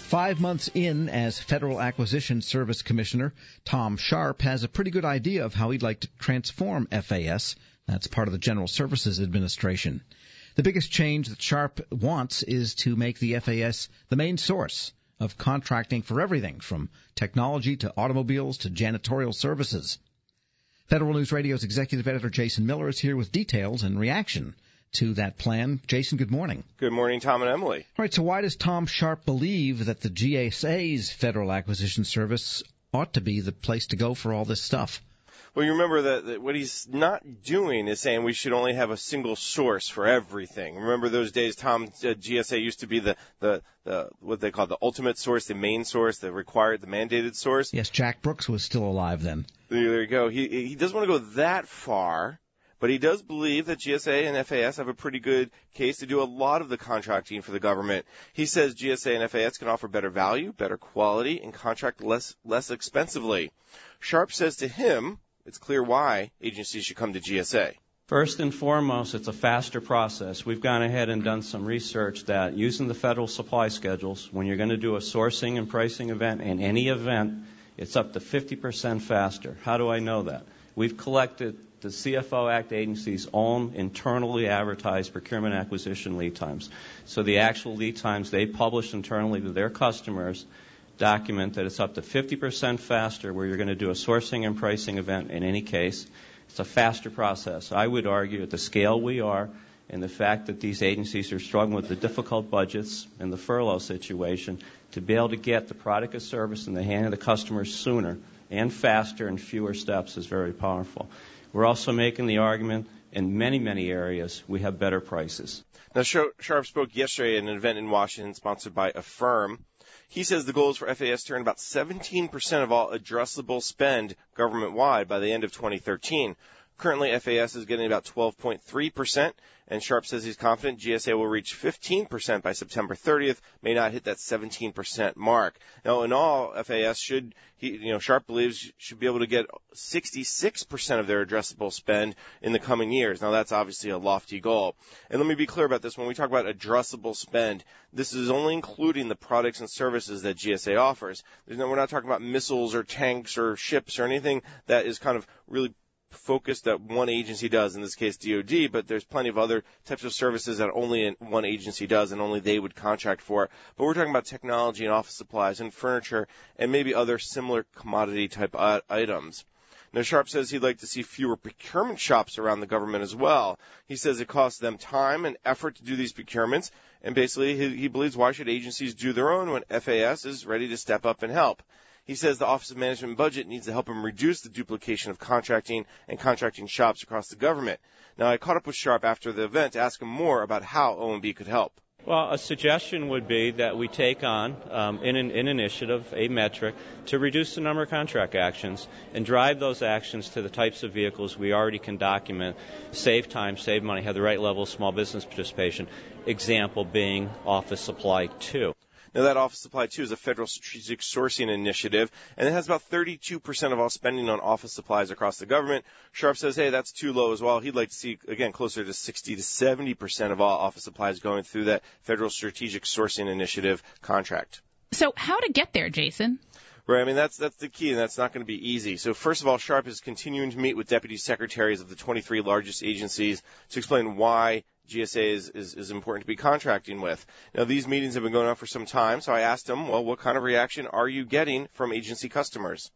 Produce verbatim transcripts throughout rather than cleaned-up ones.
Five months in as Federal Acquisition Service Commissioner, Tom Sharp has a pretty good idea of how he'd like to transform F A S. That's part of the General Services Administration. The biggest change that Sharp wants is to make the F A S the main source of contracting for everything from technology to automobiles to janitorial services. Federal News Radio's executive editor Jason Miller is here with details and reaction to that plan. Jason, good morning. Good morning, Tom and Emily. All right, so why does Tom Sharp believe that the G S A's Federal Acquisition Service ought to be the place to go for all this stuff? Well, you remember that, that what he's not doing is saying we should only have a single source for everything. Remember those days, Tom, uh, G S A used to be the, the, the, what they call the ultimate source, the main source, the required, the mandated source? Yes, Jack Brooks was still alive then. There you go. He, he doesn't want to go that far, but he does believe that G S A and F A S have a pretty good case to do a lot of the contracting for the government. He says G S A and F A S can offer better value, better quality, and contract less, less expensively. Sharp says to him, it's clear why agencies should come to G S A. First and foremost, it's a faster process. We've gone ahead and done some research that using the federal supply schedules, when you're going to do a sourcing and pricing event in any event, it's up to fifty percent faster. How do I know that? We've collected the C F O Act agency's own internally advertised procurement acquisition lead times. So the actual lead times they publish internally to their customers document that it's up to fifty percent faster where you're going to do a sourcing and pricing event in any case. It's a faster process. I would argue at the scale we are and the fact that these agencies are struggling with the difficult budgets and the furlough situation, to be able to get the product or service in the hand of the customers sooner and faster and fewer steps is very powerful. We're also making the argument in many, many areas we have better prices. Now, Sharp spoke yesterday at an event in Washington sponsored by Affirm. He says the goal is for F A S to earn about seventeen percent of all addressable spend government-wide by the end of twenty thirteen. Currently, F A S is getting about twelve point three percent, and Sharp says he's confident G S A will reach fifteen percent by September thirtieth, may not hit that seventeen percent mark. Now, in all, F A S should, he, you know, Sharp believes should be able to get sixty-six percent of their addressable spend in the coming years. Now, that's obviously a lofty goal. And let me be clear about this. When we talk about addressable spend, this is only including the products and services that G S A offers. There's no, we're not talking about missiles or tanks or ships or anything that is kind of really focus that one agency does, in this case D O D, but there's plenty of other types of services that only one agency does and only they would contract for. But we're talking about technology and office supplies and furniture and maybe other similar commodity type items. Now, Sharp says he'd like to see fewer procurement shops around the government as well. He says it costs them time and effort to do these procurements, and basically he, he believes why should agencies do their own when F A S is ready to step up and help. He says the Office of Management and Budget needs to help him reduce the duplication of contracting and contracting shops across the government. Now, I caught up with Sharp after the event to ask him more about how O M B could help. Well, a suggestion would be that we take on, um, in an in initiative, a metric to reduce the number of contract actions and drive those actions to the types of vehicles we already can document, save time, save money, have the right level of small business participation, example being Office Supply two. Now, that Office Supply two is a federal strategic sourcing initiative, and it has about thirty-two percent of all spending on office supplies across the government. Sharp says, hey, that's too low as well. He'd like to see, again, closer to sixty to seventy percent of all office supplies going through that federal strategic sourcing initiative contract. So how to get there, Jason? Right, I mean, that's that's the key, and that's not going to be easy. So first of all, Sharp is continuing to meet with deputy secretaries of the twenty-three largest agencies to explain why G S A is, is, is important to be contracting with. Now, these meetings have been going on for some time, so I asked him, well, what kind of reaction are you getting from agency customers?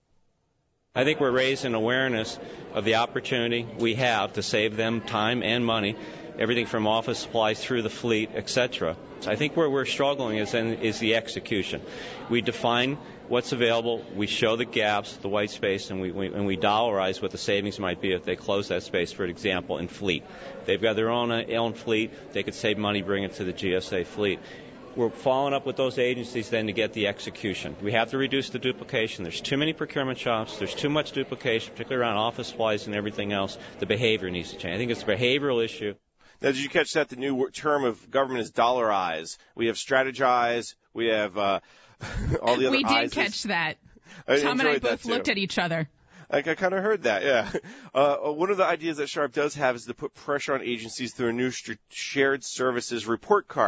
I think we're raising awareness of the opportunity we have to save them time and money, everything from office supplies through the fleet, et cetera. So I think where we're struggling is, in, is the execution. We define what's available, we show the gaps, the white space, and we, we and we dollarize what the savings might be if they close that space, for example, in fleet. They've got their own, uh, own fleet, they could save money, bring it to the G S A fleet. We're following up with those agencies then to get the execution. We have to reduce the duplication. There's too many procurement shops. There's too much duplication, particularly around office supplies and everything else. The behavior needs to change. I think it's a behavioral issue. Now, did you catch that? The new term of government is dollarize. We have strategize. We have uh, all the other We did I's. catch that. I Tom and I both too. looked at each other. I, I kind of heard that, yeah. Uh, one of the ideas that Sharp does have is to put pressure on agencies through a new st- shared services report card.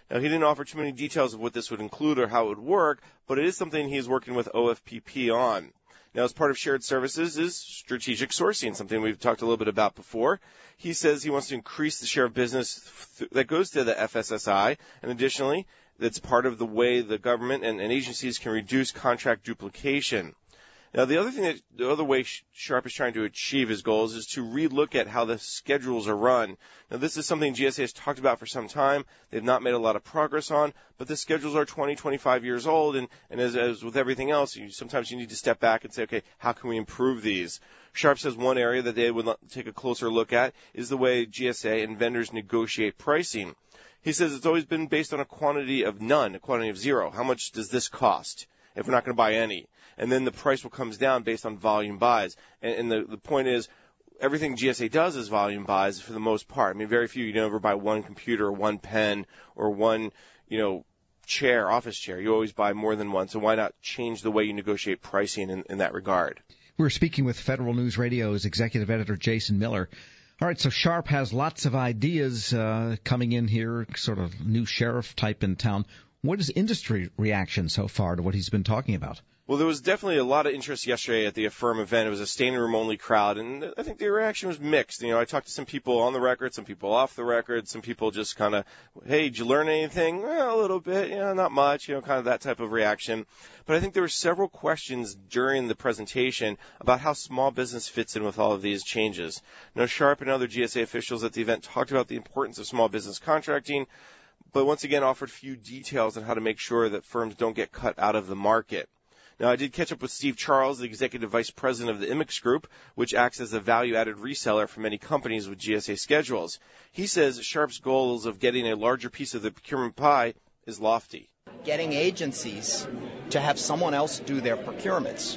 Now, he didn't offer too many details of what this would include or how it would work, but it is something he's working with O F P P on. Now, as part of shared services is strategic sourcing, something we've talked a little bit about before. He says he wants to increase the share of business th- that goes to the F S S I, and additionally, that's part of the way the government and, and agencies can reduce contract duplication. Now, the other thing that, the other way Sharp is trying to achieve his goals is to relook at how the schedules are run. Now, this is something G S A has talked about for some time. They've not made a lot of progress on, but the schedules are twenty, twenty-five years old, and, and as, as with everything else, you, sometimes you need to step back and say, okay, how can we improve these? Sharp says one area that they would take a closer look at is the way G S A and vendors negotiate pricing. He says it's always been based on a quantity of none, a quantity of zero. How much does this cost if we're not going to buy any? And then the price will comes down based on volume buys. And, and the, the point is, everything G S A does is volume buys for the most part. I mean, very few, you never buy one computer or one pen or one, you know, chair, office chair. You always buy more than one. So why not change the way you negotiate pricing in, in that regard? We're speaking with Federal News Radio's executive editor, Jason Miller. All right, so Sharp has lots of ideas uh, coming in here, sort of new sheriff type in town. What is industry reaction so far to what he's been talking about? Well, there was definitely a lot of interest yesterday at the Affirm event. It was a standing room only crowd, and I think the reaction was mixed. You know, I talked to some people on the record, some people off the record, some people just kind of, hey, did you learn anything? Well, a little bit, you know, not much, you know, kind of that type of reaction. But I think there were several questions during the presentation about how small business fits in with all of these changes. Now, Sharp and other G S A officials at the event talked about the importance of small business contracting, but once again offered few details on how to make sure that firms don't get cut out of the market. Now, I did catch up with Steve Charles, the Executive Vice President of the Immix Group, which acts as a value-added reseller for many companies with G S A schedules. He says Sharp's goals of getting a larger piece of the procurement pie is lofty. Getting agencies to have someone else do their procurements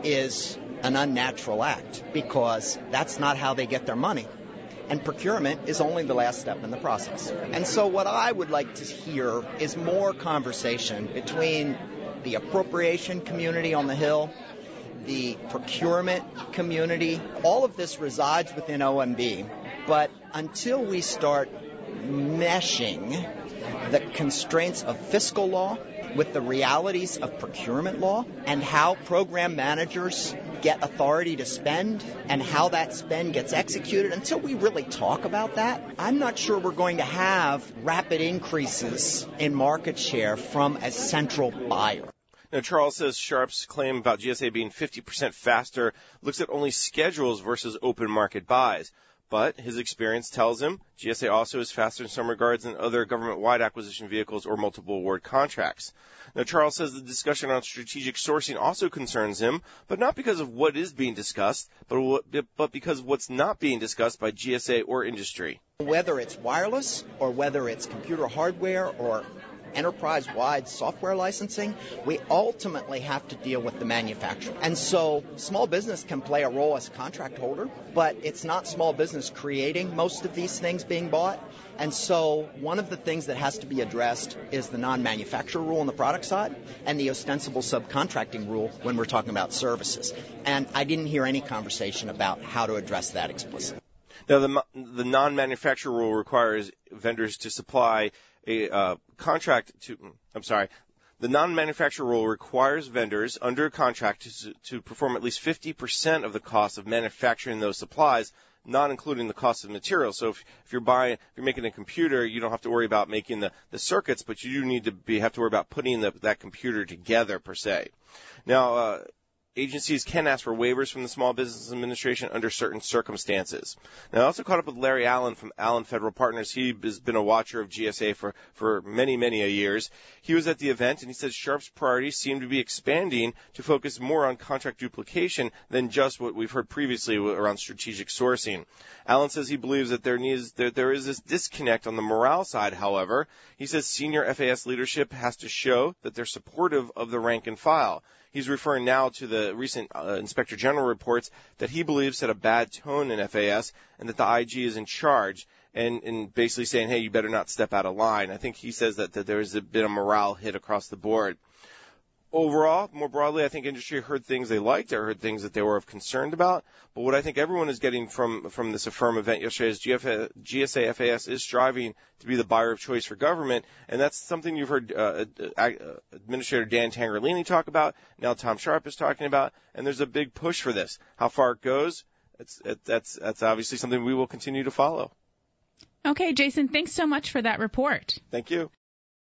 is an unnatural act because that's not how they get their money. And procurement is only the last step in the process. And so what I would like to hear is more conversation between the appropriation community on the Hill, the procurement community. All of this resides within O M B, but until we start meshing the constraints of fiscal law with the realities of procurement law and how program managers get authority to spend and how that spend gets executed, until we really talk about that, I'm not sure we're going to have rapid increases in market share from a central buyer. Now, Charles says Sharp's claim about G S A being fifty percent faster looks at only schedules versus open market buys. But his experience tells him G S A also is faster in some regards than other government-wide acquisition vehicles or multiple award contracts. Now, Charles says the discussion on strategic sourcing also concerns him, but not because of what is being discussed, but, what, but because of what's not being discussed by G S A or industry. Whether it's wireless or whether it's computer hardware or enterprise-wide software licensing, we ultimately have to deal with the manufacturer. And so small business can play a role as a contract holder, but it's not small business creating most of these things being bought. And so one of the things that has to be addressed is the non-manufacturer rule on the product side and the ostensible subcontracting rule when we're talking about services. And I didn't hear any conversation about how to address that explicitly. Now, the, the non-manufacturer rule requires vendors to supply a uh, contract to, I'm sorry, the non-manufacturer rule requires vendors under contract to, to perform at least fifty percent of the cost of manufacturing those supplies, not including the cost of materials. So if, if you're buying, if you're making a computer, you don't have to worry about making the, the circuits, but you do need to be, have to worry about putting the, that computer together per se. Now, uh, agencies can ask for waivers from the Small Business Administration under certain circumstances. Now, I also caught up with Larry Allen from Allen Federal Partners. He has been a watcher of G S A for, for many, many a years. He was at the event, and he says Sharp's priorities seem to be expanding to focus more on contract duplication than just what we've heard previously around strategic sourcing. Allen says he believes that there needs there, there is this disconnect on the morale side, however. He says senior F A S leadership has to show that they're supportive of the rank and file. He's referring now to the recent uh, Inspector General reports that he believes set a bad tone in F A S and that the I G is in charge and, and basically saying, hey, you better not step out of line. I think he says that, that there has been a morale hit across the board. overall, more broadly, I think industry heard things they liked. I heard things that they were concerned about. But what I think everyone is getting from from this Affirm event yesterday is G S A F A S is striving to be the buyer of choice for government, and that's something you've heard uh, uh, Administrator Dan Tangerlini talk about. Now Tom Sharp is talking about, and there's a big push for this. How far it goes, it's, it, that's that's obviously something we will continue to follow. Okay, Jason, thanks so much for that report. Thank you.